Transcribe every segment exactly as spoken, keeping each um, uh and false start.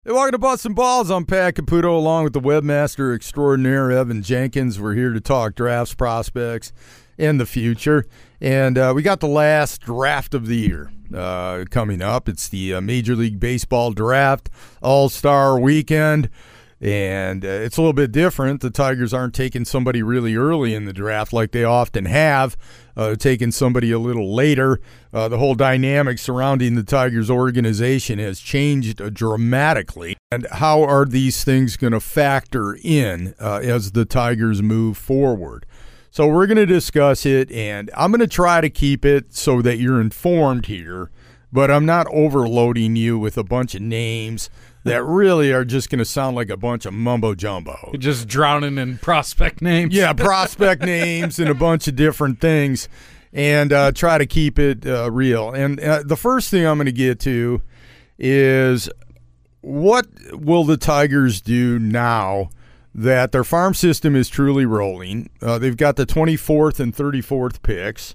Hey, welcome to Bustin' Balls. I'm Pat Caputo along with the webmaster extraordinaire, Evan Jenkins. We're here to talk drafts, prospects, and the future. And uh, we got the last draft of the year uh, coming up. It's the uh, Major League Baseball Draft All-Star Weekend. And uh, it's a little bit different. The Tigers aren't taking somebody really early in the draft like they often have, uh, taking somebody a little later. Uh, the whole dynamic surrounding the Tigers organization has changed uh, dramatically. And how are these things going to factor in uh, as the Tigers move forward? So we're going to discuss it, and I'm going to try to keep it so that you're informed here, but I'm not overloading you with a bunch of names that really are just going to sound like a bunch of mumbo-jumbo. Just drowning in prospect names. Yeah, prospect names and a bunch of different things, and uh, try to keep it uh, real. And uh, the first thing I'm going to get to is what will the Tigers do now that their farm system is truly rolling? Uh, they've got the twenty-fourth and thirty-fourth picks.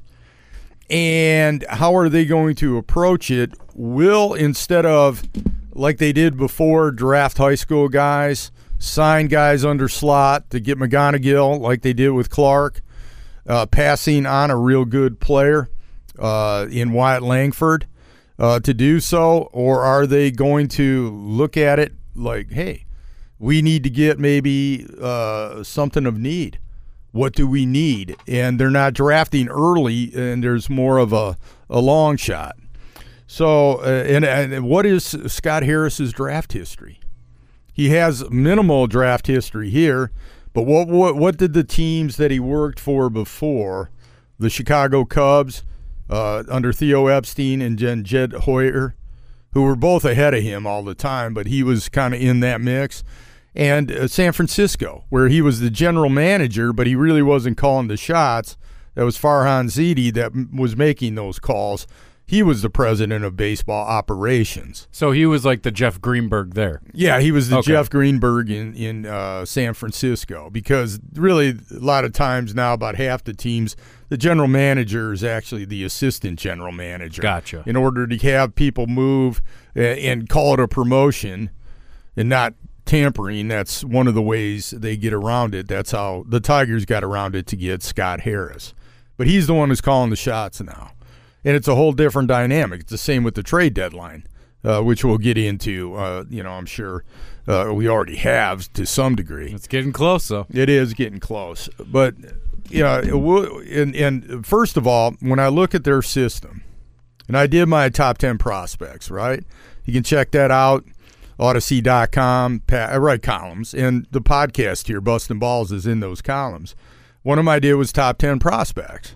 And how are they going to approach it? Will, instead of, like they did before, draft high school guys, sign guys under slot to get McGonigal like they did with Clark, uh, passing on a real good player uh, in Wyatt Langford uh, to do so? Or are they going to look at it like, hey, we need to get maybe uh, something of need? What do we need? And they're not drafting early, and there's more of a, a long shot. So, uh, and, and what is Scott Harris's draft history? He has minimal draft history here, but what what what did the teams that he worked for before, the Chicago Cubs, uh, under Theo Epstein and Jen Jed Hoyer, who were both ahead of him all the time, but he was kind of in that mix, and uh, San Francisco, where he was the general manager, but he really wasn't calling the shots. That was Farhan Zaidi that m- was making those calls. He was the president of baseball operations. So he was like the Jeff Greenberg there. Yeah, he was the Okay. Jeff Greenberg in, in uh, San Francisco, because really a lot of times now about half the teams, the general manager is actually the assistant general manager. Gotcha. In order to have people move uh, and call it a promotion and not tampering, that's one of the ways they get around it. That's how the Tigers got around it to get Scott Harris. But he's the one who's calling the shots now. And it's a whole different dynamic. It's the same with the trade deadline, uh, which we'll get into, uh, you know, I'm sure uh, we already have to some degree. It's getting close, though. It is getting close. But, you know, it will, and, and first of all, when I look at their system, and I did my top ten prospects, right? You can check that out, Odyssey dot com. I write columns, and the podcast here, Bustin' Balls, is in those columns. One of them I did was top ten prospects.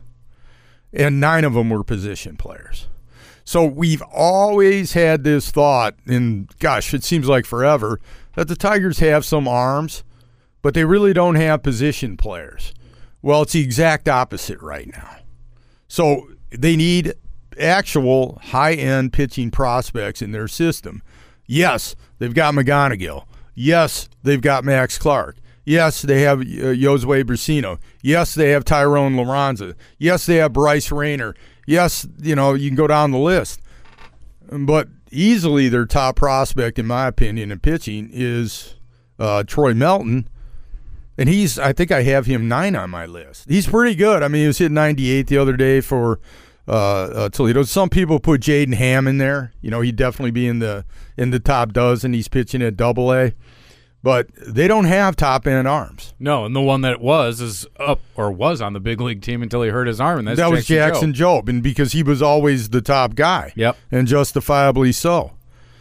And nine of them were position players. So we've always had this thought, and gosh, it seems like forever, that the Tigers have some arms, but they really don't have position players. Well, it's the exact opposite right now. So they need actual high-end pitching prospects in their system. Yes, they've got McGonigal. Yes, they've got Max Clark. Yes, they have uh, Josue Brusino. Yes, they have Tyrone Laranza. Yes, they have Bryce Rayner. Yes, you know, you can go down the list. But easily their top prospect, in my opinion, in pitching is uh, Troy Melton. And he's, I think I have him nine on my list. He's pretty good. I mean, he was hitting ninety-eight the other day for uh, uh, Toledo. Some people put Jaden Ham in there. You know, he'd definitely be in the in the top dozen. He's pitching at double A. But they don't have top-end arms. No, and the one that was is up or was on the big league team until he hurt his arm. And that's that Jackson was Jackson Jobe. Jobe, and because he was always the top guy. Yep. And justifiably so.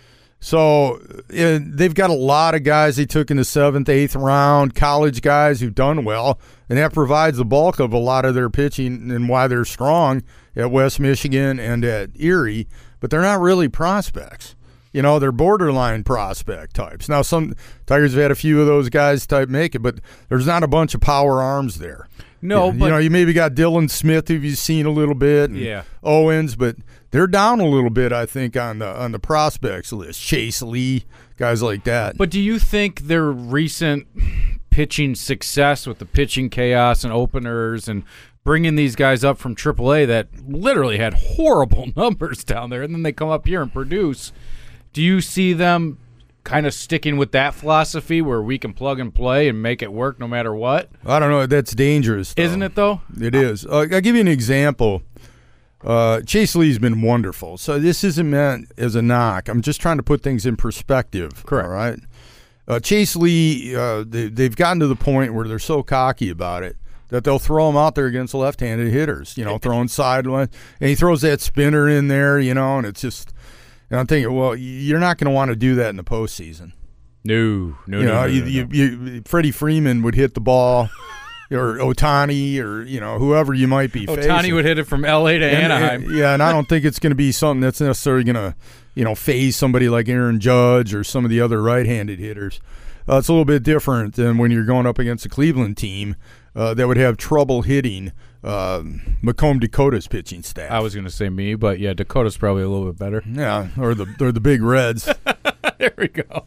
So uh, they've got a lot of guys they took in the seventh, eighth round, college guys who've done well, and that provides the bulk of a lot of their pitching and why they're strong at West Michigan and at Erie, but they're not really prospects. You know, they're borderline prospect types. Now, some Tigers have had a few of those guys type make it, but there's not a bunch of power arms there. No, you, but you know, you maybe got Dylan Smith, who you've seen a little bit, and yeah. Owens, but they're down a little bit, I think, on the on the prospects list. Chase Lee, guys like that. But do you think their recent pitching success with the pitching chaos and openers and bringing these guys up from triple A that literally had horrible numbers down there, and then they come up here and produce, do you see them kind of sticking with that philosophy where we can plug and play and make it work no matter what? I don't know. That's dangerous, though. Isn't it, though? It is. Uh, I'll give you an example. Uh, Chase Lee's been wonderful. So this isn't meant as a knock. I'm just trying to put things in perspective. Correct. All right. Uh, Chase Lee, uh, they, they've gotten to the point where they're so cocky about it that they'll throw him out there against left-handed hitters, you know, throwing sideline. And he throws that spinner in there, you know, and it's just – and I'm thinking, well, you're not going to want to do that in the postseason. No, no, you no, know, no, you, no, you, no. you, Freddie Freeman would hit the ball – or Ohtani, or you know whoever you might be facing. Ohtani would hit it from L A to and, Anaheim. And, yeah, and I don't think it's going to be something that's necessarily going to, you know, phase somebody like Aaron Judge or some of the other right-handed hitters. Uh, it's a little bit different than when you're going up against a Cleveland team uh, that would have trouble hitting uh, Macomb Dakota's pitching staff. I was going to say me, but yeah, Dakota's probably a little bit better. Yeah, or the or the Big Reds. There we go.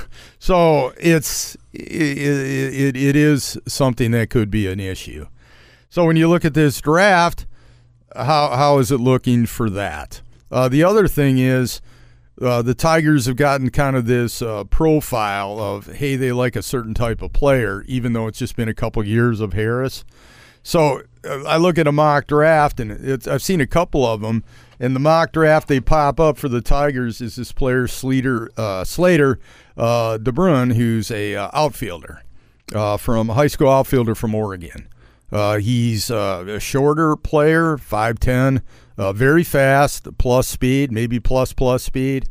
So it's it, it it is something that could be an issue. So when you look at this draft, how how is it looking for that? Uh, the other thing is uh, the Tigers have gotten kind of this uh, profile of, hey, they like a certain type of player, even though it's just been a couple years of Harris. So uh, I look at a mock draft, and it's, I've seen a couple of them. In the mock draft, they pop up for the Tigers is this player Slater, uh, Slater uh, DeBrun, who's a uh, outfielder uh, from a high school outfielder from Oregon. Uh, he's uh, a shorter player, five ten, uh, very fast, plus speed, maybe plus plus speed.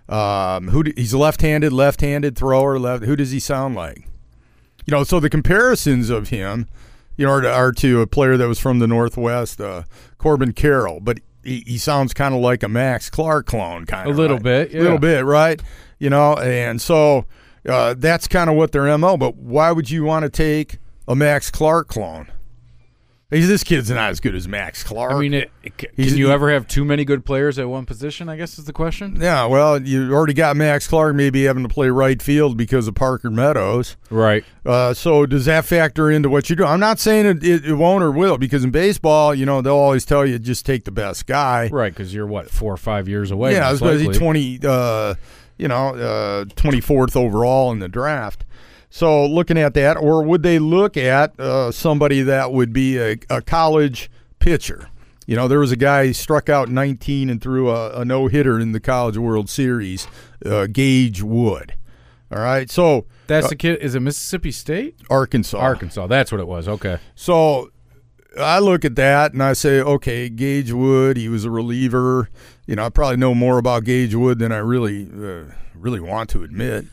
Um, who do, he's a left-handed, left-handed thrower. Left. Who does he sound like? You know, so the comparisons of him, you know, are to, are to a player that was from the Northwest, uh, Corbin Carroll, but he, he sounds kind of like a Max Clark clone, kind A of. little right? bit, yeah. A little bit, right? You know, and so uh, that's kind of what their M O. But why would you want to take a Max Clark clone? He's, this kid's not as good as Max Clark. I mean, it, it, can He's- you ever have too many good players at one position, I guess is the question? Yeah, well, you already got Max Clark maybe having to play right field because of Parker Meadows. Right. Uh, so does that factor into what you do? I'm not saying it, it, it won't or will, because in baseball, you know, they'll always tell you just take the best guy. Right, because you're, what, four or five years away? Yeah, most especially likely. twenty, uh, you know, uh, twenty-fourth overall in the draft. So looking at that, or would they look at uh, somebody that would be a, a college pitcher? You know, there was a guy who struck out nineteen and threw a, a no-hitter in the College World Series, uh, Gage Wood. All right, so That's uh, the kid. Is it Mississippi State? Arkansas. Arkansas. That's what it was. Okay. So I look at that and I say, okay, Gage Wood, he was a reliever. You know, I probably know more about Gage Wood than I really, uh, really want to admit.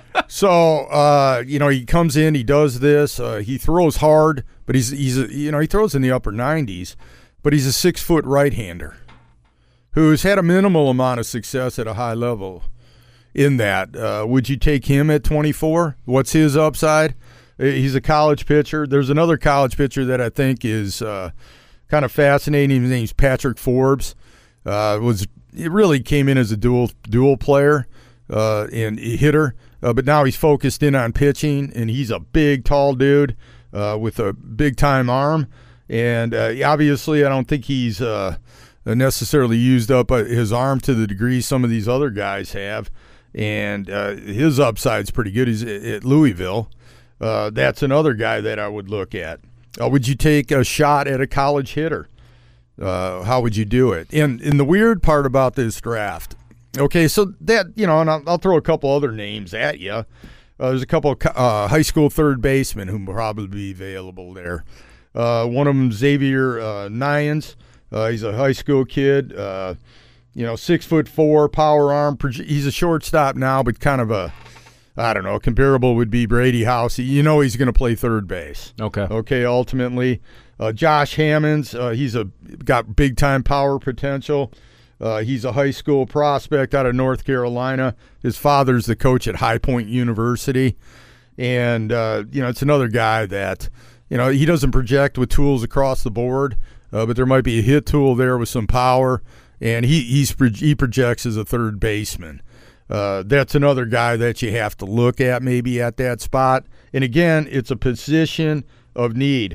So, uh, you know, he comes in, he does this, uh, he throws hard, but he's, he's a, you know, he throws in the upper nineties, but he's a six-foot right-hander who's had a minimal amount of success at a high level in that. Uh, would you take him at twenty-four? What's his upside? He's a college pitcher. There's another college pitcher that I think is uh, kind of fascinating. His name's Patrick Forbes. Uh, was it really came in as a dual dual player uh, and hitter, uh, but now he's focused in on pitching, and he's a big, tall dude uh, with a big-time arm. And uh, obviously, I don't think he's uh, necessarily used up his arm to the degree some of these other guys have. And uh, his upside's pretty good. He's at Louisville. Uh, that's another guy that I would look at. Uh, would you take a shot at a college hitter? Uh, how would you do it? And, and the weird part about this draft, okay, so that, you know, and I'll, I'll throw a couple other names at you. Uh, there's a couple of uh, high school third basemen who will probably be available there. Uh, one of them, Xavier uh, Nyans. Uh, he's a high school kid. Uh, you know, six foot four, power arm. He's a shortstop now, but kind of a, I don't know, comparable would be Brady House. You know he's going to play third base. Okay. Okay, ultimately. Uh, Josh Hammonds, uh, he's a got big-time power potential. Uh, he's a high school prospect out of North Carolina. His father's the coach at High Point University. And, uh, you know, it's another guy that, you know, he doesn't project with tools across the board, uh, but there might be a hit tool there with some power. And he he's he projects as a third baseman. Uh, that's another guy that you have to look at maybe at that spot. And, again, it's a position of need.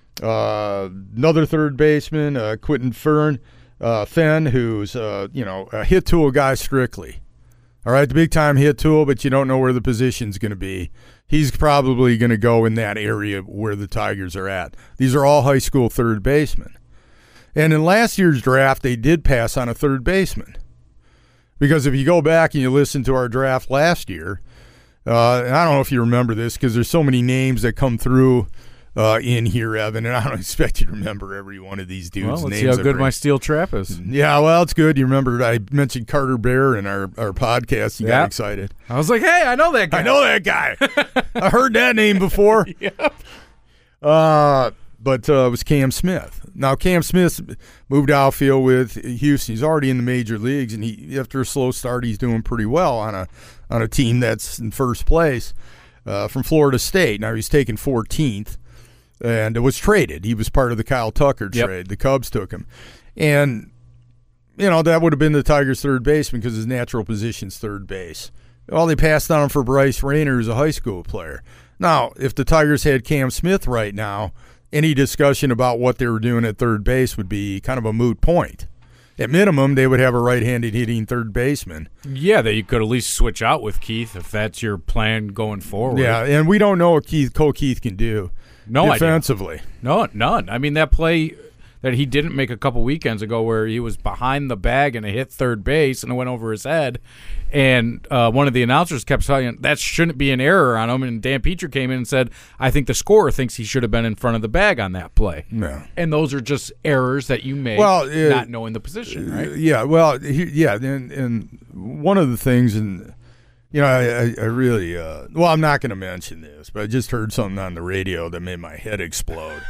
Uh, another third baseman, uh, Quentin Fern, uh, Fenn, who's, uh, you know, a hit tool guy strictly. All right, the big-time hit tool, but you don't know where the position's going to be. He's probably going to go in that area where the Tigers are at. These are all high school third basemen. And in last year's draft, they did pass on a third baseman. Because if you go back and you listen to our draft last year, uh, and I don't know if you remember this because there's so many names that come through uh, in here, Evan, and I don't expect you to remember every one of these dudes' well, let's names. see how good my steel trap is. Yeah, well, it's good. You remember I mentioned Carter Bear in our, our podcast. You yep. got excited. I was like, hey, I know that guy. I know that guy. I heard that name before. Yep. Uh, but uh, it was Cam Smith. Now, Cam Smith moved outfield with Houston. He's already in the major leagues, and he after a slow start, he's doing pretty well on a on a team that's in first place uh, from Florida State. Now, he's taken fourteenth. And it was traded. He was part of the Kyle Tucker yep. trade. The Cubs took him. And, you know, that would have been the Tigers' third baseman because his natural position's third base. Well, they passed on him for Bryce Rayner, who's a high school player. Now, if the Tigers had Cam Smith right now, any discussion about what they were doing at third base would be kind of a moot point. At minimum, they would have a right-handed hitting third baseman. Yeah, that you could at least switch out with Keith if that's your plan going forward. Yeah, and we don't know what Keith Cole Keith can do. No, defensively. No, none. I mean, that play that he didn't make a couple weekends ago where he was behind the bag and it hit third base and it went over his head, and uh, one of the announcers kept saying that shouldn't be an error on him, and Dan Petrie came in and said, I think the scorer thinks he should have been in front of the bag on that play. No. And those are just errors that you make well, uh, not knowing the position, right? Yeah, well, he, yeah, and, and one of the things, and you know, I, I really, uh, well, I'm not going to mention this, but I just heard something on the radio that made my head explode.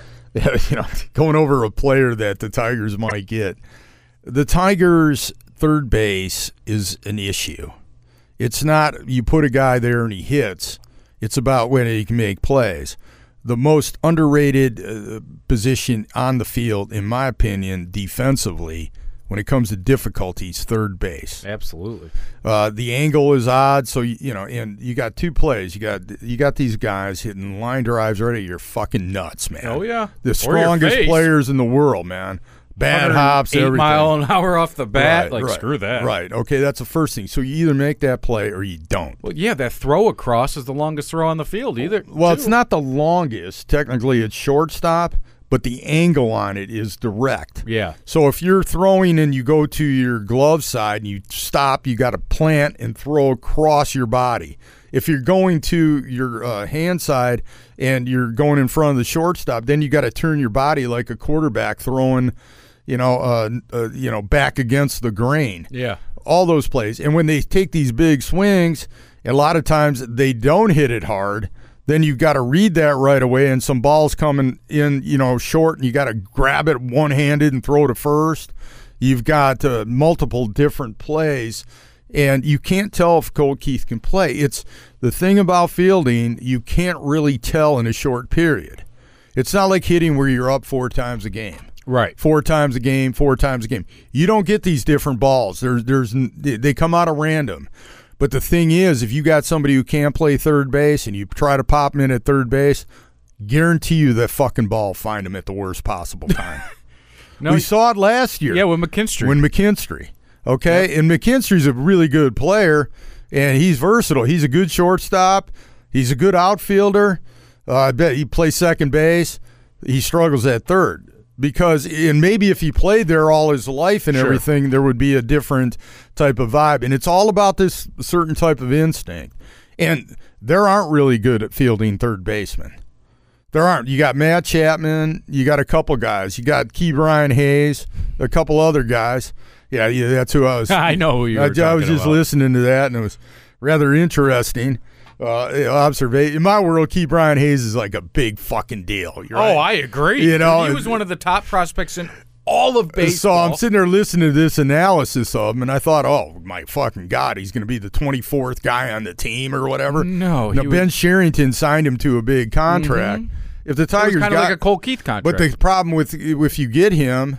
You know, going over a player that the Tigers might get. The Tigers' third base is an issue. It's not you put a guy there and he hits. It's about when he can make plays. The most underrated uh, position on the field, in my opinion, defensively, when it comes to difficulties, third base. Absolutely. Uh, the angle is odd, so you, you know, and you got two plays. You got you got these guys hitting line drives right at your fucking nuts, man. Oh yeah, the strongest players in the world, man. Bad hops, everything. Eight mile an hour off the bat, right, like right, screw that. Right. Okay, that's the first thing. So you either make that play or you don't. Well, yeah, that throw across is the longest throw on the field. Either. Well, too. It's not the longest. Technically, it's shortstop. But the angle on it is direct. Yeah. So if you're throwing and you go to your glove side and you stop, you got to plant and throw across your body. If you're going to your uh, hand side and you're going in front of the shortstop, then you got to turn your body like a quarterback throwing, you know, uh, uh, you know, back against the grain. Yeah. All those plays. And when they take these big swings, a lot of times they don't hit it hard. Then you've got to read that right away, and some balls coming in, you know, short, and you got to grab it one-handed and throw to first. You've got uh, multiple different plays, and you can't tell if Cole Keith can play. It's the thing about fielding, you can't really tell in a short period. It's not like hitting where you're up four times a game. Right. Four times a game, four times a game. You don't get these different balls. There's, there's, they come out of random. But the thing is, if you got somebody who can't play third base and you try to pop them in at third base, guarantee you that fucking ball will find them at the worst possible time. no, we saw it last year. Yeah, with McKinstry. When McKinstry. Okay? Yep. And McKinstry's a really good player, and he's versatile. He's a good shortstop. He's a good outfielder. Uh, I bet he plays second base. He struggles at third. Because, and maybe if he played there all his life and sure. everything, there would be a different type of vibe. And it's all about this certain type of instinct. And there aren't really good at fielding third basemen. There aren't. You got Matt Chapman. You got a couple guys. You got Key Brian Hayes, a couple other guys. Yeah, yeah that's who I was. I know who you were I, talking I was just about. listening to that, and it was rather interesting. Uh, observation. In my world, Key Brian Hayes is like a big fucking deal. You're oh, right. I agree. You know, he was one of the top prospects in all of baseball. So I'm sitting there listening to this analysis of him, and I thought, oh, my fucking God, he's going to be the twenty-fourth guy on the team or whatever. No. Now, Ben was... Sherrington signed him to a big contract. Mm-hmm. If the Tigers it was kind got, of like a Cole Keith contract. But the problem with if you get him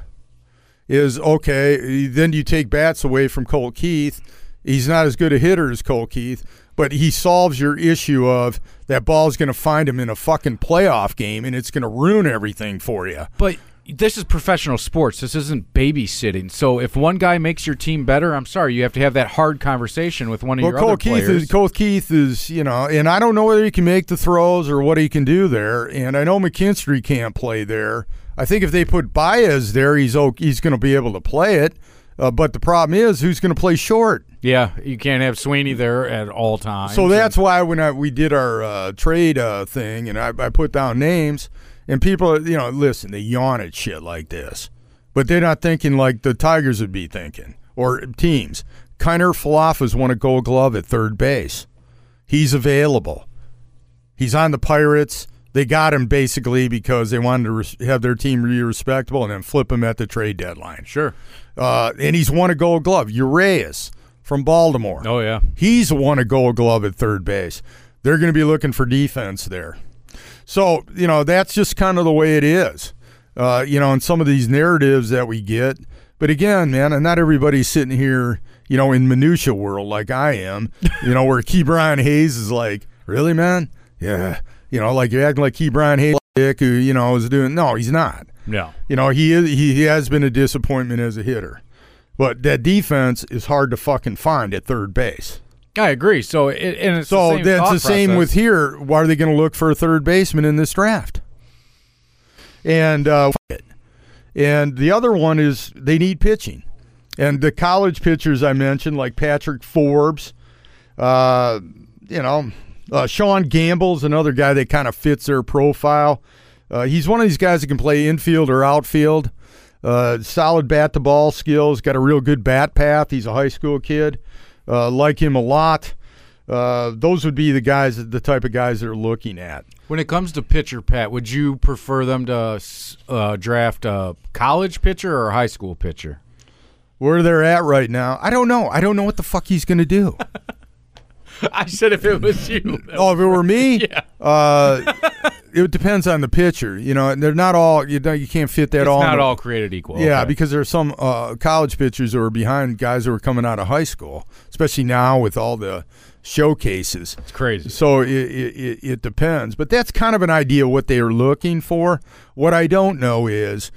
is, okay, then you take bats away from Cole Keith. He's not as good a hitter as Cole Keith, but he solves your issue of that ball's going to find him in a fucking playoff game, and it's going to ruin everything for you. But this is professional sports. This isn't babysitting. So if one guy makes your team better, I'm sorry, you have to have that hard conversation with one of well, your Cole other Keith players. is Cole Keith is you know, and I don't know whether he can make the throws or what he can do there. And I know McKinstry can't play there. I think if they put Baez there, he's okay, he's going to be able to play it. Uh, but the problem is, who's going to play short? Yeah, you can't have Sweeney there at all times. So that's why when I, we did our uh, trade uh, thing, and I, I put down names, and people, you know, listen, they yawn at shit like this, but they're not thinking like the Tigers would be thinking, or teams. Kiner Falafa's won a Gold Glove at third base. He's available. He's on the Pirates. They got him basically because they wanted to res- have their team be respectable and then flip him at the trade deadline. Sure. Uh, and he's won a Gold Glove. Urias from Baltimore. Oh, yeah. He's won a Gold Glove at third base. They're going to be looking for defense there. So, you know, that's just kind of the way it is, uh, you know, in some of these narratives that we get. But again, man, and not everybody's sitting here, you know, in minutia world like I am, you know, where Key Brian Hayes is like, really, man? Yeah. You know, like you're acting like Key Brian Hayes, who, you know, is doing – no, he's not. No. You know, he is, he, he has been a disappointment as a hitter. But that defense is hard to fucking find at third base. I agree. So it, and it's so the same that's thought the same process. with here. Why are they going to look for a third baseman in this draft? And uh, and the other one is they need pitching. And the college pitchers I mentioned, like Patrick Forbes, uh, you know, uh, Sean Gamble's another guy that kind of fits their profile. Uh, he's one of these guys that can play infield or outfield. Uh, solid bat-to-ball skills, got a real good bat path. He's a high school kid. Uh, like him a lot. Uh, those would be the guys, the type of guys they're looking at. When it comes to pitcher, Pat, would you prefer them to uh, draft a college pitcher or a high school pitcher? Where they're at right now, I don't know. I don't know what the fuck he's going to do. I said if it was you. Oh, if it were me? Yeah. Uh, it depends on the pitcher. You know, they're not all, you know, you can't fit that It's all. not in the- all created equal. Yeah, okay. because there are some uh, college pitchers who are behind guys who are coming out of high school, especially now with all the showcases. It's crazy. So it, it, it depends. But that's kind of an idea what they are looking for. What I don't know is,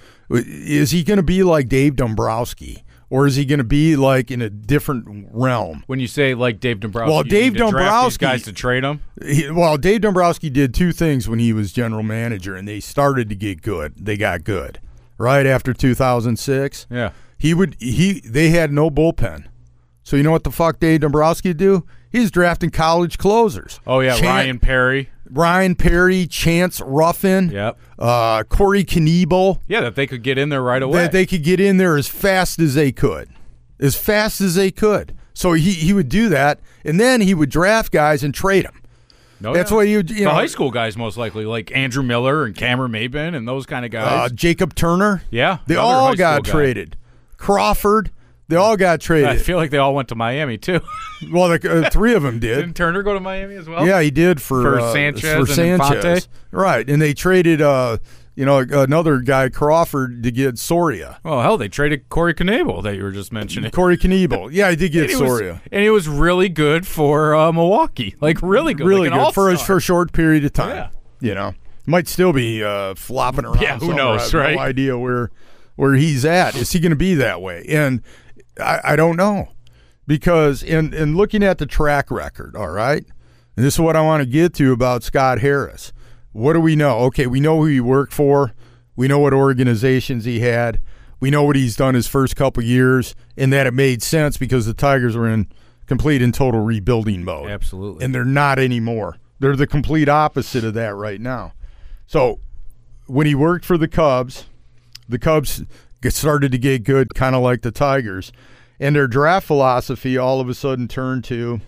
is he going to be like Dave Dombrowski? Or is he going to be like in a different realm? When you say like Dave Dombrowski, Well, you Dave need to draft these Dombrowski- guys to trade them. He, well, Dave Dombrowski did two things when he was general manager, and they started to get good. They got good right after two thousand six. Yeah. He would he they had no bullpen. So you know what the fuck Dave Dombrowski would do? He's drafting college closers. Oh yeah, Chan- Ryan Perry. Ryan Perry, Chance Ruffin, Yep. uh, Corey Knievel. Yeah, that they could get in there right away. That they could get in there as fast as they could. As fast as they could. So he, he would do that, and then he would draft guys and trade them. No, That's yeah. why you you the know high school guys most likely, like Andrew Miller and Cameron Maben and those kind of uh, guys. Jacob Turner. yeah, They another high all school got guy. traded. Crawford. They all got I traded. feel like they all went to Miami too. Well, the, uh, three of them did. Didn't Turner go to Miami as well? Yeah, he did for, For uh, Sanchez for and Sanchez. Infante? Right, and they traded, uh, you know, another guy, Crawford, to get Soria. Well, hell, they traded Corey Knebel that you were just mentioning. Corey Knievel. Yeah, he did get And he was- Soria. and he was really good for uh, Milwaukee. Like really good, Really like an good for a, all-star. for a short period of time. Yeah. You know, might still be uh, flopping around. Yeah, who somewhere. knows, I have right? No idea where where he's at. Is he going to be that way? And I, I don't know, because in in looking at the track record, all right, and this is what I want to get to about Scott Harris. What do we know? Okay, we know who he worked for. We know what organizations he had. We know what he's done his first couple years, and that it made sense because the Tigers were in complete and total rebuilding mode. Absolutely. And they're not anymore. They're the complete opposite of that right now. So when he worked for the Cubs, the Cubs get- started to get good, kind of like the Tigers. And their draft philosophy all of a sudden turned to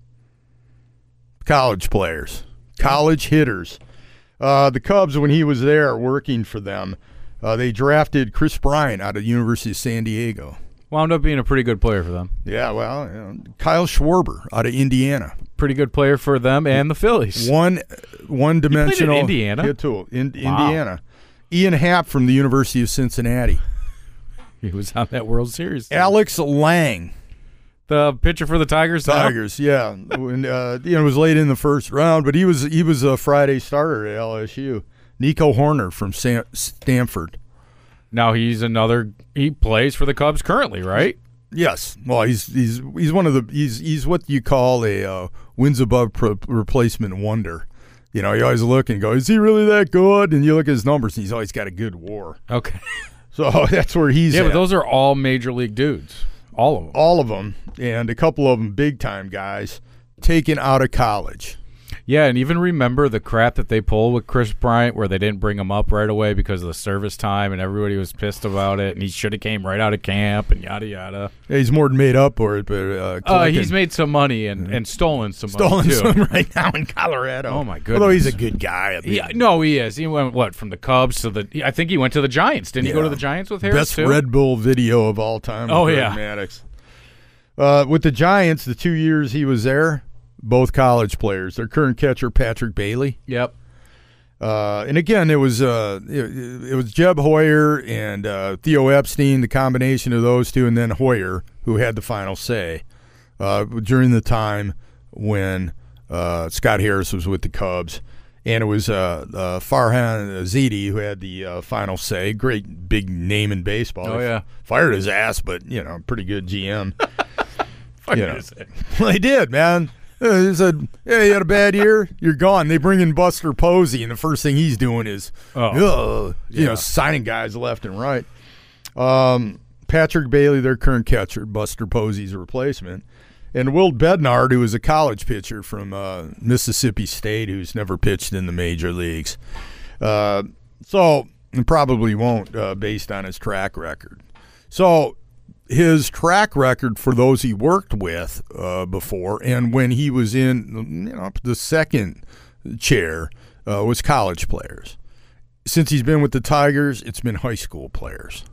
college players, college hitters. Uh, the Cubs, when he was there working for them, uh, they drafted Chris Bryant out of the University of San Diego. Wound up being a pretty good player for them. Yeah, well, you know, Kyle Schwarber out of Indiana. Pretty good player for them and the Phillies. One one dimensional Indiana? hit tool. In, Wow. Indiana. Ian Happ from the University of Cincinnati. He was on that World Series team. Alex Lang, the pitcher for the Tigers. now? Tigers. Yeah, when, uh, you know, it was late in the first round, but he was he was a Friday starter at L S U. Nico Horner from San, Stanford. Now he's another. He plays for the Cubs currently, right? Yes. Well, he's he's he's one of the he's he's what you call a uh, wins above pro- replacement wonder. You know, you always look and go, is he really that good? And you look at his numbers, and he's always got a good WAR. Okay. So that's where he's Yeah, at. but those are all major league dudes. All of them. All of them, and a couple of them big-time guys taken out of college. Yeah, and even remember the crap that they pulled with Chris Bryant where they didn't bring him up right away because of the service time, and everybody was pissed about it, and he should have came right out of camp and yada, yada. Yeah, he's more than made up for it, but uh, uh, he's made some money and, and stolen some stolen money, too. some right now in Colorado. Oh, my goodness. Although he's a good guy. I mean, yeah, no, he is. He went, what, from the Cubs to the – I think he went to the Giants. Didn't yeah. he go to the Giants with Harris, Best too? Red Bull video of all time. Oh, Greg yeah. Maddux. Uh, with the Giants, the two years he was there, both college players. Their current catcher, Patrick Bailey. Yep. Uh, and again, it was uh, it, it was Jeb Hoyer and uh, Theo Epstein, the combination of those two, and then Hoyer, who had the final say uh, during the time when uh, Scott Harris was with the Cubs. And it was uh, uh, Farhan Zidi who had the uh, final say. Great big name in baseball. Oh, yeah. Fired his ass, but, you know, pretty good G M. Fuck You know. is it? Well, they did, man. Uh, He said, yeah, you had a bad year, you're gone. They bring in Buster Posey, and the first thing he's doing is, Oh. uh, you Yeah. know, signing guys left and right. Um, Patrick Bailey, their current catcher, Buster Posey's replacement. And Will Bednard, who was a college pitcher from uh, Mississippi State, who's never pitched in the major leagues. Uh, so, and probably won't uh, based on his track record. So, his track record for those he worked with uh, before, and when he was in, you know, the second chair, uh, was college players. Since he's been with the Tigers, it's been high school players.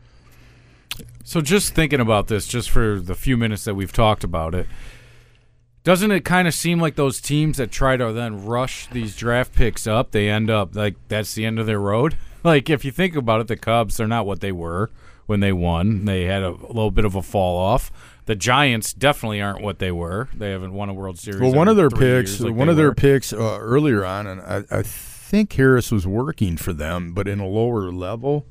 So just thinking about this, just for the few minutes that we've talked about it, doesn't it kind of seem like those teams that try to then rush these draft picks up, they end up like that's the end of their road? Like if you think about it, the Cubs, they're not what they were when they won. They had a, a little bit of a fall off. The Giants definitely aren't what they were. They haven't won a World Series. Well, one of their three picks, years like one they of their were. picks uh, earlier on, and I, I think Harris was working for them, but in a lower level.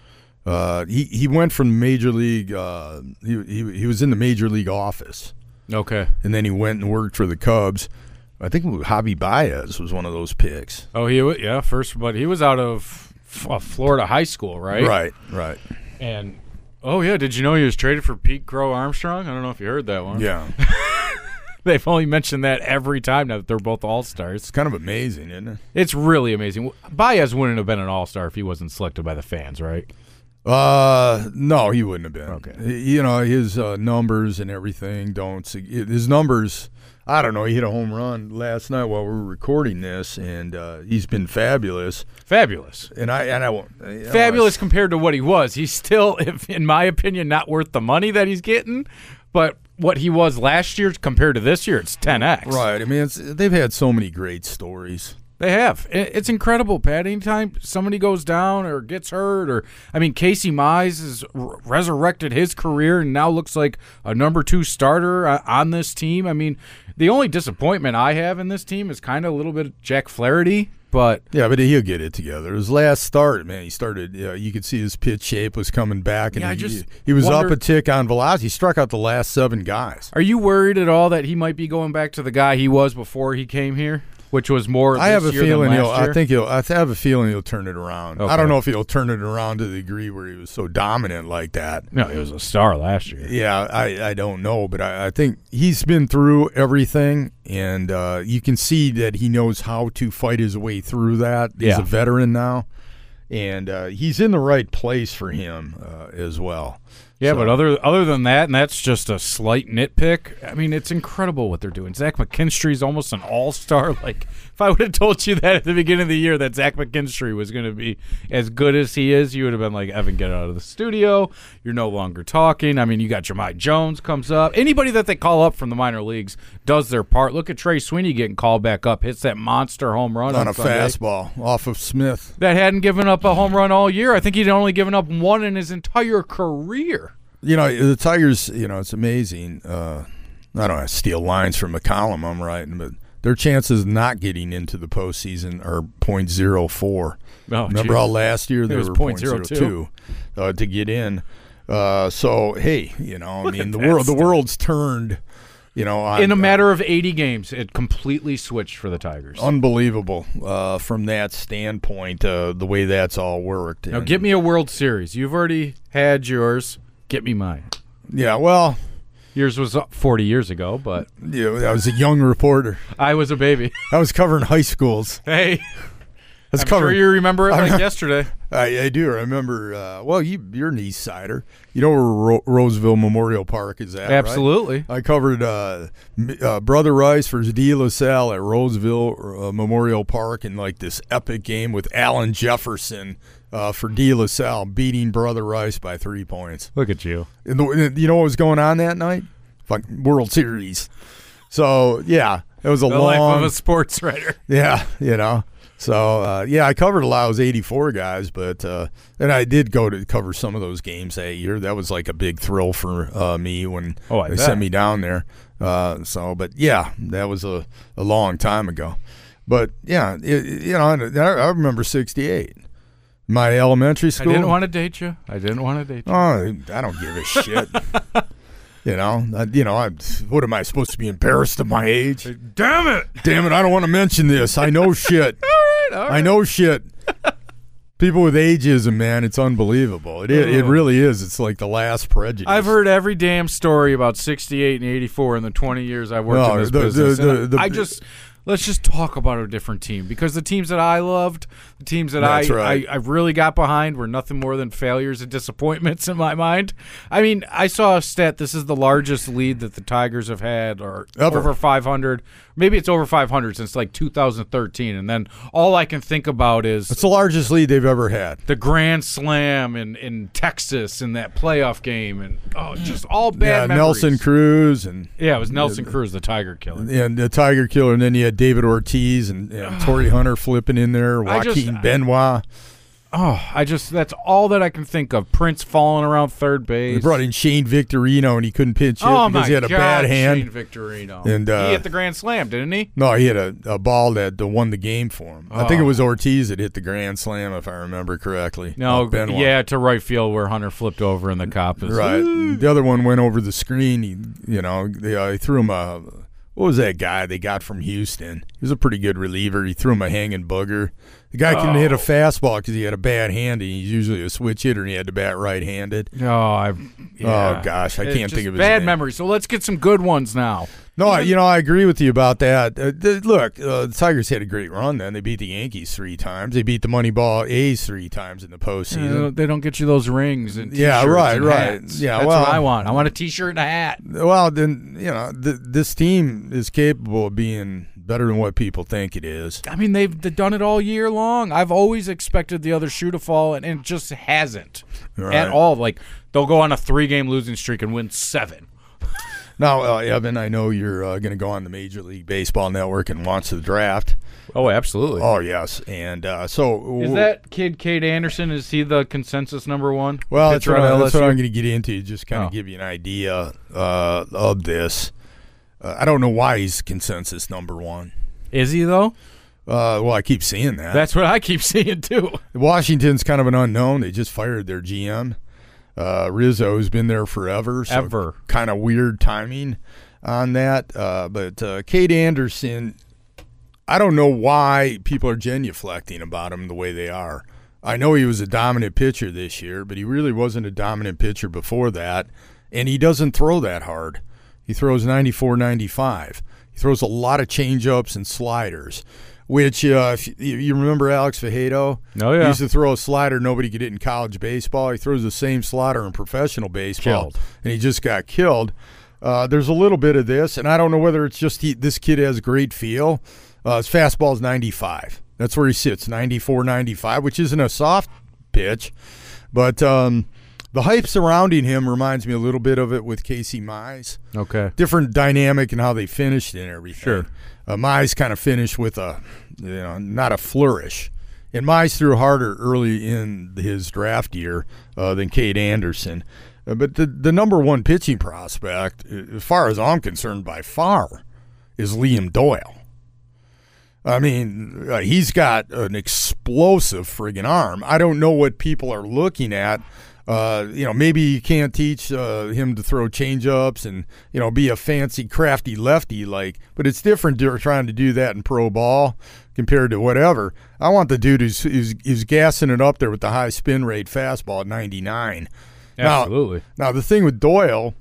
Uh, he he went from major league. Uh, he, he he was in the major league office, Okay. and then he went and worked for the Cubs. I think Javi Baez was one of those picks. Oh, he wa- yeah, first, but he was out of F- uh, Florida high school, right? Right, right. And oh yeah, did you know he was traded for Pete Crow Armstrong? I don't know if you heard that one. Yeah, They've only mentioned that every time now that they're both all-stars. it's kind of amazing, isn't it? It's really amazing. Baez wouldn't have been an all-star if he wasn't selected by the fans, right? Uh, no, he wouldn't have been. Okay. You know, his uh, numbers and everything don't. His numbers. I don't know. He hit a home run last night while we were recording this, and uh, he's been fabulous. Fabulous. And I and I won't. You know, Fabulous compared to what he was. He's still, if, in my opinion, not worth the money that he's getting. But what he was last year compared to this year, it's ten x. Right. I mean, it's, they've had so many great stories. They have. It- It's incredible, Pat. Anytime somebody goes down or gets hurt, or I mean, Casey Mize has r- resurrected his career and now looks like a number two starter uh, on this team. I mean, the only disappointment I have in this team is kind of a little bit of Jack Flaherty, but Yeah, but he'll get it together. His last start, man, he started. You know, you could see his pitch shape was coming back, and Yeah, I he, just he was wonder- up a tick on velocity. He struck out the last seven guys. are you worried at all that he might be going back to the guy he was before he came here, which was more? I this have a year than feeling he'll. last year? I think he'll. I have a feeling he'll turn it around. I Okay. don't know if he'll turn it around to the degree where he was so dominant like that. No, he was a star last year. Yeah, I, I don't know, but I, I think he's been through everything, and uh, you can see that he knows how to fight his way through that. He's Yeah. a veteran now, and uh, he's in the right place for him uh, as well. Yeah, So- but other other than that, and that's just a slight nitpick. I mean, it's incredible what they're doing. Zach McKinstry's almost an all-star. Like, if I would have told you that at the beginning of the year that Zach McKinstry was going to be as good as he is, you would have been like, Evan, get out of the studio. You're no longer talking. I mean, you got Jahmai Jones comes up. Anybody that they call up from the minor leagues does their part. Look at Trey Sweeney getting called back up, hits that monster home run on on a Sunday. fastball off of Smith. That hadn't given up a home run all year. I think he'd only given up one in his entire career. You know, the Tigers, you know, it's amazing. Uh, I don't have to steal lines from McCollum, I'm writing, but their chances of not getting into the postseason are point zero four. Oh, Remember geez. how last year they It was were point point zero zero two uh, to get in. Uh, so hey, you know, I Look mean, at the that world the stuff. world's turned. You know, on, In a matter of eighty games, it completely switched for the Tigers. unbelievable uh, from that standpoint, uh, the way that's all worked. Now, And, get me a World Series. You've already had yours. Get me mine. yeah, well, Yours was forty years ago, but you know, I was a young reporter. I was a baby. I was covering high schools. Hey, I was I'm covering. sure you remember it I'm like not- yesterday. I, I do. I remember. Uh, well, you, you're an East Sider. You know where Ro- Roseville Memorial Park is at, right? Absolutely. I covered uh, m- uh, Brother Rice versus De La Salle at Roseville uh, Memorial Park in like this epic game with Allen Jefferson uh, for De La Salle beating Brother Rice by three points. Look at you. And the, you know what was going on that night? Fuck, World Series. So yeah, it was a The long. life of a sports writer. Yeah, you know. So uh, yeah, I covered a lot of those eighty-four guys, but uh, and I did go to cover some of those games that year. That was like a big thrill for uh, me when Oh, I they bet. sent me down there. Uh, so, but yeah, that was a, a long time ago. But yeah, it, you know, I, I remember sixty-eight. My elementary I school. didn't want to date you. I didn't want to date you. Oh, I don't give a shit. You know, I, you know, I, what am I supposed to be embarrassed of my age? Damn it! Damn it, I don't want to mention this. I know shit. All right, all right. I know shit. People with ageism, man, it's unbelievable. It is, it really is. It's like the last prejudice. I've heard every damn story about sixty-eight and eighty-four in the twenty years I've worked No, in this the- the- business. the- And the- I just let's just talk about a different team because the teams that I loved, the teams that I, That's right. I I really got behind were nothing more than failures and disappointments in my mind. I mean, I saw a stat. This is the largest lead that the Tigers have had, or Ever. over five hundred. Maybe it's over five hundred since like two thousand thirteen. And then all I can think about is It's the largest lead they've ever had. the Grand Slam in, in Texas in that playoff game, and oh, just all bad yeah, memories. Nelson Cruz and Yeah, it was Nelson Cruz, the Tiger Killer. and the Tiger Killer, and then you had David Ortiz and, and Torrey Hunter flipping in there, I just- Joaquin Benoit. Oh, I just that's all that I can think of. Prince falling around third base. They brought in Shane Victorino, and he couldn't pitch hit oh because my he had a God, bad hand. Shane Victorino. And, uh, he hit the Grand Slam, didn't he? No, he had a, a ball that uh, won the game for him. I think Oh. it was Ortiz that hit the grand slam, if I remember correctly. No, Not Benoit. yeah, to right field where Hunter flipped over in the cop. Is, Right. The other one went over the screen. He, you know, they, uh, he threw him a. What was that guy they got from Houston? He was a pretty good reliever. He threw him a hanging booger. The guy couldn't Oh. hit a fastball because he had a bad hand, and he's usually a switch hitter, and he had to bat right-handed. Oh, I. Yeah. Oh, gosh, I It's can't just think of his bad name. memories. So let's get some good ones now. No, I, you know, I agree with you about that. Uh, th- look, uh, the Tigers had a great run then. They beat the Yankees three times. They beat the Moneyball A's three times in the postseason. They don't, they don't get you those rings and Yeah, t-shirts right, and right. hats. Yeah, that's well- what I want. I want a T-shirt and a hat. Well, then, you know, th- this team is capable of being better than what people think it is. I mean, they've, they've done it all year long. I've always expected the other shoe to fall, and, and it just hasn't Right. at all. Like, they'll go on a three-game losing streak and win seven. Now, uh, Evan, I know you're uh, going to go on the Major League Baseball Network and watch the draft. Oh, absolutely. Oh, yes. And uh, so. Is that kid Cade Anderson, is he the consensus number one? Well, that's pitcher what, out I, of that's what L S U? I'm going to get into, just kind of Oh. give you an idea uh, of this. Uh, I don't know why he's consensus number one. Is he, though? Uh, well, I keep seeing that. That's what I keep seeing, too. Washington's kind of an unknown. They just fired their G M. Uh, Rizzo's been there forever. So Ever. Kind of weird timing on that. Uh, but uh, Cade Anderson, I don't know why people are genuflecting about him the way they are. I know he was a dominant pitcher this year, but he really wasn't a dominant pitcher before that. And he doesn't throw that hard. He throws ninety-four, ninety-five. He throws a lot of changeups and sliders, which uh, if you, you remember Alex Fajedo? Oh, yeah. He used to throw a slider nobody could hit in college baseball. He throws the same slider in professional baseball, Killed. and he just got killed. Uh, there's a little bit of this, and I don't know whether it's just he, this kid has great feel. Uh, his fastball is ninety-five. That's where he sits, ninety-four, ninety-five, which isn't a soft pitch. But um, the hype surrounding him reminds me a little bit of it with Casey Mize. Okay. Different dynamic in how they finished and everything. Sure. Uh, Mize kind of finished with a, you know, not a flourish. And Mize threw harder early in his draft year uh, than Cade Anderson. Uh, but the, the number one pitching prospect, as far as I'm concerned, by far, is Liam Doyle. I mean, uh, he's got an explosive friggin' arm. I don't know what people are looking at. Uh, you know, maybe you can't teach uh, him to throw change-ups and, you know, be a fancy, crafty lefty, like, but it's different to trying to do that in pro ball compared to whatever. I want the dude who's, who's, who's gassing it up there with the high spin rate fastball at ninety-nine. Absolutely. Now, now the thing with Doyle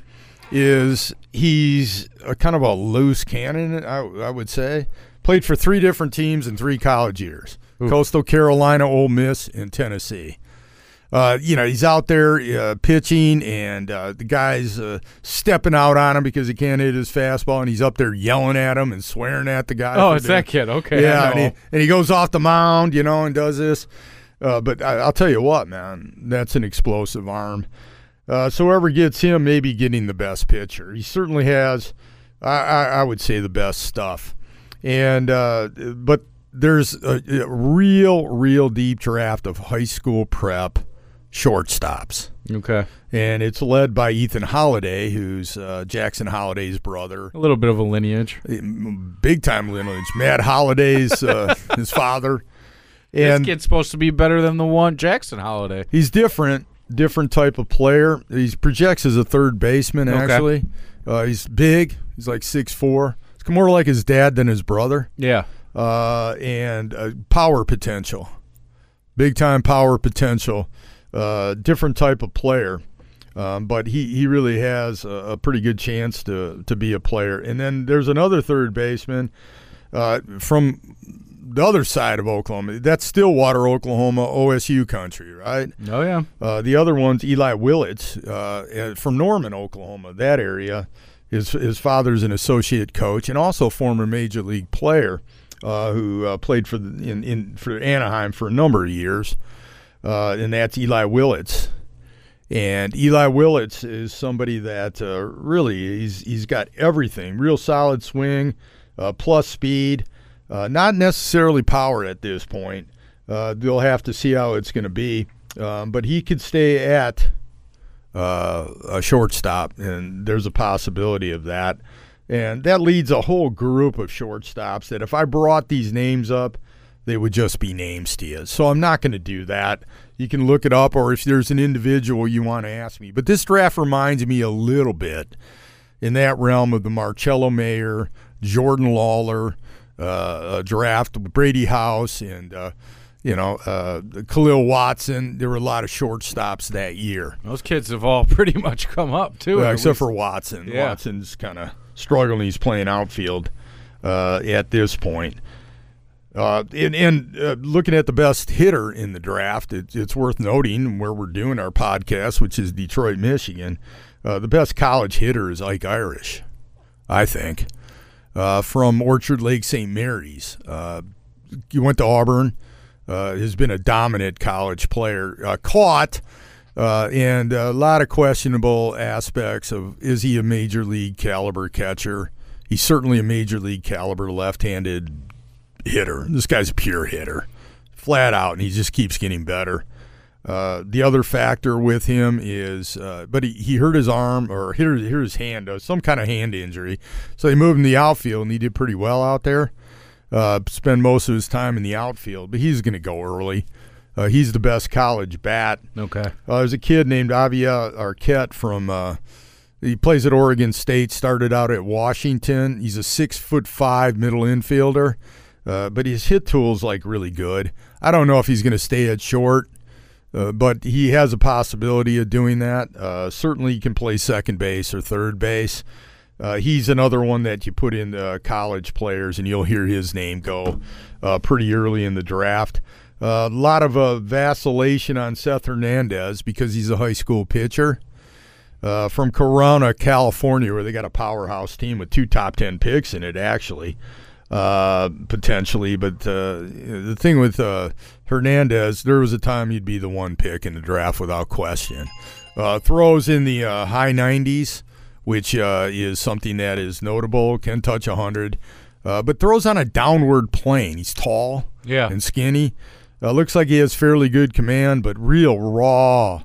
is he's a kind of a loose cannon, I, I would say. Played for three different teams in three college years. Ooh. Coastal Carolina, Ole Miss, and Tennessee. Uh, you know, he's out there uh, pitching, and uh, the guy's uh, stepping out on him because he can't hit his fastball, and he's up there yelling at him and swearing at the guy. Oh, it's that kid. Okay. Yeah, and he, and he goes off the mound, you know, and does this. Uh, but I, I'll tell you what, man, that's an explosive arm. Uh, so whoever gets him may be getting the best pitcher. He certainly has, I, I, I would say, the best stuff. And uh, but there's a, a real, real deep draft of high school prep shortstops. Okay. And it's led by Ethan Holiday, who's uh, Jackson Holiday's brother. A little bit of a lineage. Big-time lineage. Matt Holiday's uh, his father. And this kid's supposed to be better than the one Jackson Holiday. He's different, different type of player. He projects as a third baseman, actually. Okay. Uh, he's big. He's like six foot four. More like his dad than his brother. Yeah. Uh, and uh, power potential. Big-time power potential. Uh, different type of player. Um, but he, he really has a, a pretty good chance to, to be a player. And then there's another third baseman uh, from the other side of Oklahoma. That's Stillwater, Oklahoma, O S U country, right? Oh, yeah. Uh, the other one's Eli Willits uh, from Norman, Oklahoma, that area. His his father's an associate coach and also former major league player uh, who uh, played for the, in, in for Anaheim for a number of years, uh, and that's Eli Willits. And Eli Willits is somebody that uh, really he's he's got everything, real solid swing, uh, plus speed, uh, not necessarily power at this point. Uh, they'll have to see how it's going to be, um, but he could stay at. Uh, a shortstop, and there's a possibility of that. And that leads a whole group of shortstops that if I brought these names up, they would just be names to you. So I'm not going to do that. You can look it up, or if there's an individual you want to ask me. But this draft reminds me a little bit in that realm of the Marcello Mayer, Jordan Lawler uh, draft, Brady House, and uh, You know, uh, Khalil Watson. There were a lot of shortstops that year. Those kids have all pretty much come up, too. Uh, except least. for Watson. Yeah. Watson's kind of struggling. He's playing outfield uh, at this point. Uh, and and uh, looking at the best hitter in the draft, it, it's worth noting where we're doing our podcast, which is Detroit, Michigan. Uh, the best college hitter is Ike Irish, I think, uh, from Orchard Lake Saint Mary's. Uh, he went to Auburn. Uh, has been a dominant college player. Uh, caught, uh, and a lot of questionable aspects of is he a major league caliber catcher? He's certainly a major league caliber left-handed hitter. This guy's a pure hitter, flat out, and he just keeps getting better. Uh, the other factor with him is, uh, but he, he hurt his arm or hit his, hit his hand, uh, some kind of hand injury. So they moved him to the outfield, and he did pretty well out there. Uh, spend most of his time in the outfield, but he's going to go early. Uh, he's the best college bat. Okay. Uh, there's a kid named Avia Arquette from uh, he plays at Oregon State, started out at Washington. He's a six foot five middle infielder, uh, but his hit tool's like really good. I don't know if he's going to stay at short, uh, but he has a possibility of doing that. Uh, certainly he can play second base or third base. Uh, he's another one that you put in uh, college players, and you'll hear his name go uh, pretty early in the draft. A uh, lot of uh, vacillation on Seth Hernandez because he's a high school pitcher uh, from Corona, California, where they got a powerhouse team with two top ten picks in it, actually, uh, potentially. But uh, the thing with uh, Hernandez, there was a time he'd be the one pick in the draft without question. Uh, throws in the uh, high nineties. Which uh, is something that is notable, can touch one hundred, uh, but throws on a downward plane. He's tall yeah. and skinny. Uh, looks like he has fairly good command, but real raw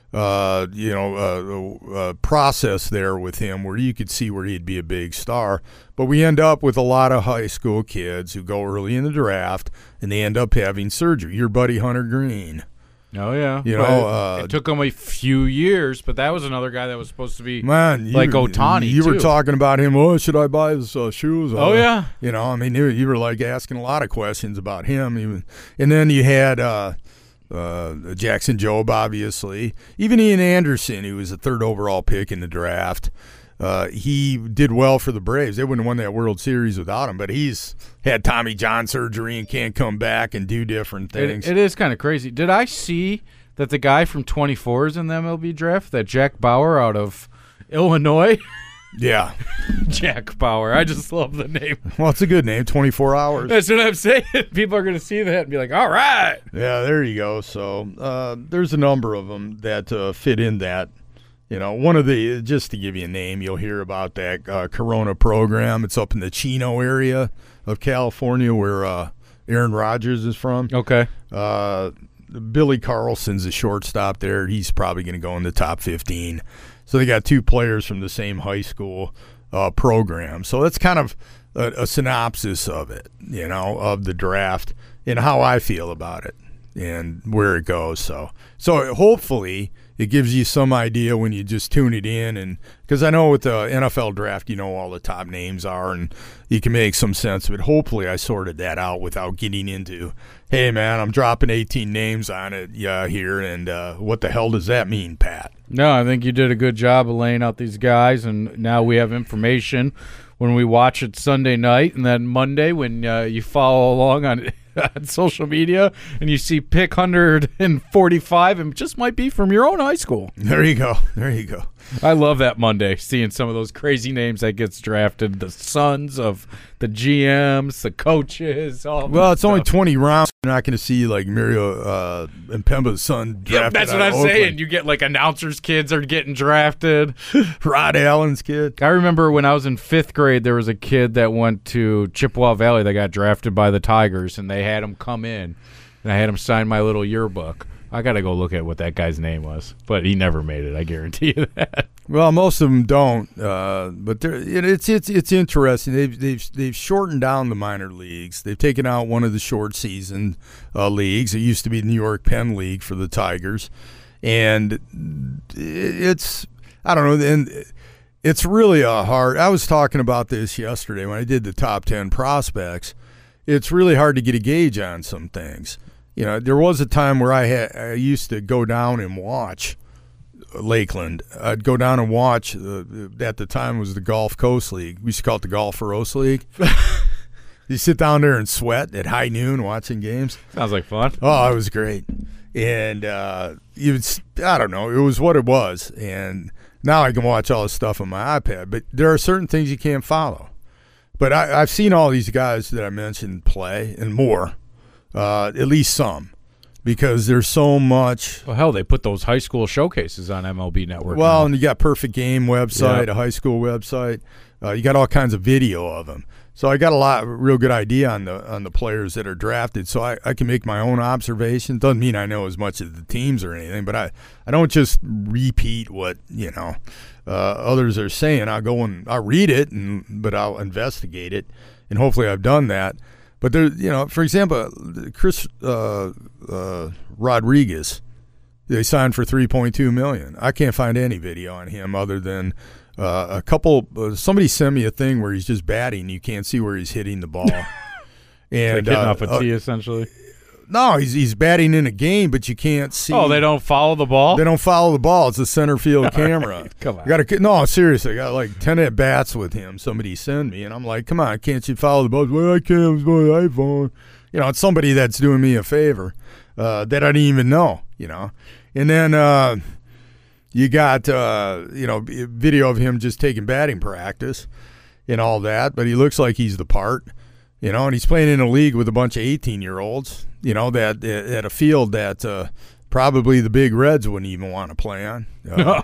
uh, you know, uh, uh, process there with him where you could see where he'd be a big star. But we end up with a lot of high school kids who go early in the draft, and they end up having surgery. Your buddy Hunter Green. Oh, yeah. You know, uh, it took him a few years, but that was another guy that was supposed to be man, like you, Ohtani, You too. were talking about him, oh, should I buy his uh, shoes? Oh, uh, yeah. You know, I mean, you, you were like asking a lot of questions about him. Even, and then you had uh, uh, Jackson Jobe, obviously. Even Ian Anderson, who was a third overall pick in the draft. Uh, he did well for the Braves. They wouldn't have won that World Series without him, but he's had Tommy John surgery and can't come back and do different things. It, it is kind of crazy. Did I see that the guy from twenty-four is in the M L B draft, that Jack Bauer out of Illinois? Yeah. Jack Bauer. I just love the name. Well, it's a good name, twenty-four hours. That's what I'm saying. People are going to see that and be like, all right. Yeah, there you go. So uh, there's a number of them that uh, fit in that. You know, one of the, just to give you a name, you'll hear about that uh, Corona program. It's up in the Chino area of California where uh, Aaron Rodgers is from. Okay. Uh, Billy Carlson's a shortstop there. He's probably going to go in the top fifteen. So they got two players from the same high school uh, program. So that's kind of a, a synopsis of it, you know, of the draft and how I feel about it and where it goes. So, so hopefully it gives you some idea when you just tune it in, and because I know with the N F L draft, you know all the top names are, and you can make some sense of it. Hopefully I sorted that out without getting into, hey, man, I'm dropping eighteen names on it yeah, here, and uh, what the hell does that mean, Pat? No, I think you did a good job of laying out these guys, and now we have information when we watch it Sunday night, and then Monday when uh, you follow along on on social media and you see pick one hundred forty-five, and just might be from your own high school. There you go. There you go. I love that Monday, seeing some of those crazy names that gets drafted, the sons of the G Ms, the coaches. All well, it's stuff. only twenty rounds. You're not going to see like Mario uh, and Pemba's son drafted. Yeah, that's what I'm Oakland. saying. You get like announcers' kids are getting drafted. Rod Allen's kid. I remember when I was in fifth grade, there was a kid that went to Chippewa Valley that got drafted by the Tigers, and they had him come in, and I had him sign my little yearbook. I got to go look at what that guy's name was, but he never made it. I guarantee you that. Well, most of them don't, uh, but it, it's it's it's interesting. They've they've they've shortened down the minor leagues. They've taken out one of the short season uh, leagues. It used to be the New York Penn League for the Tigers, and it's I don't know. And it's really a hard. I was talking about this yesterday when I did the top ten prospects. It's really hard to get a gauge on some things. You know, there was a time where I had I used to go down and watch Lakeland. I'd go down and watch. Uh, at the time, it was the Gulf Coast League. We used to call it the Gulf Rose League. You sit down there and sweat at high noon watching games. Sounds like fun. Oh, it was great. And uh, you would, I don't know, it was what it was. And now I can watch all this stuff on my iPad. But there are certain things you can't follow. But I, I've seen all these guys that I mentioned play and more. Uh, at least some, because there's so much. Well, hell, they put those high school showcases on M L B Network. Well, now. and you got Perfect Game website, yeah. a high school website. Uh, you got all kinds of video of them. So I got a lot, real good idea on the on the players that are drafted. So I, I can make my own observations. Doesn't mean I know as much as the teams or anything, but I, I don't just repeat what you know uh, others are saying. I'll go and I'll read it, and but I'll investigate it, and hopefully I've done that. But there, you know, for example, Chris uh, uh, Rodriguez, they signed for three point two million dollars. I can't find any video on him other than uh, a couple. Uh, somebody sent me a thing where he's just batting. You can't see where he's hitting the ball. And like hitting uh, off a tee, uh, essentially. No, he's he's batting in a game, but you can't see. Oh, they don't follow the ball? They don't follow the ball. It's a center field camera. Right, come on. I got no, seriously. I got like ten at bats with him. Somebody send me, and I'm like, come on, can't you follow the ball? Well, I can't. It's my iPhone. You know, it's somebody that's doing me a favor uh, that I didn't even know. You know, and then uh, you got uh, you know video of him just taking batting practice and all that, but he looks like he's the part. You know, and he's playing in a league with a bunch of eighteen-year-olds, you know, that at a field that uh, probably the Big Reds wouldn't even want to play on. Uh,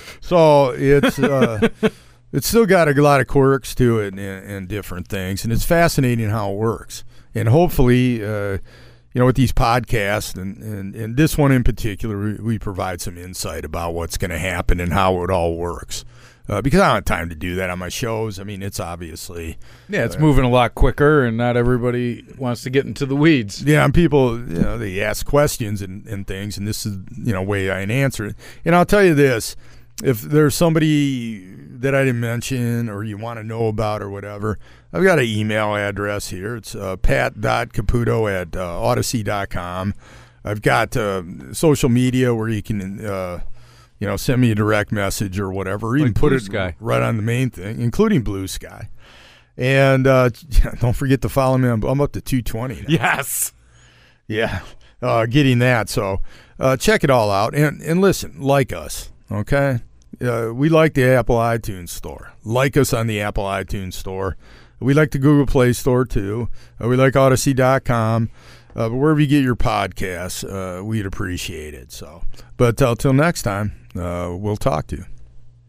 so it's uh, it's still got a lot of quirks to it and, and different things, and it's fascinating how it works. And hopefully, uh, you you know, with these podcasts and, and, and this one in particular, we, we provide some insight about what's going to happen and how it all works. Uh, because I don't have time to do that on my shows. I mean, it's obviously... Yeah, it's uh, moving a lot quicker, and not everybody wants to get into the weeds. Yeah, and people, you know, they ask questions and, and things, and this is, you know, way I can answer it. And I'll tell you this, if there's somebody that I didn't mention or you want to know about or whatever, I've got an email address here. It's uh, pat dot caputo at uh, odyssey dot com. I've got uh, social media where you can... Uh, You know, send me a direct message or whatever, or even like put Blue it Sky. right on the main thing, including Blue Sky. And uh, don't forget to follow me. I'm, I'm up to two twenty now. Yes. Yeah, uh, getting that. So uh, check it all out. And, and listen, like us, okay? Uh, we like the Apple iTunes Store. Like us on the Apple iTunes Store. We like the Google Play Store, too. Uh, we like odyssey dot com. Uh, but wherever you get your podcasts, uh, we'd appreciate it. So, but until next time, uh, we'll talk to you.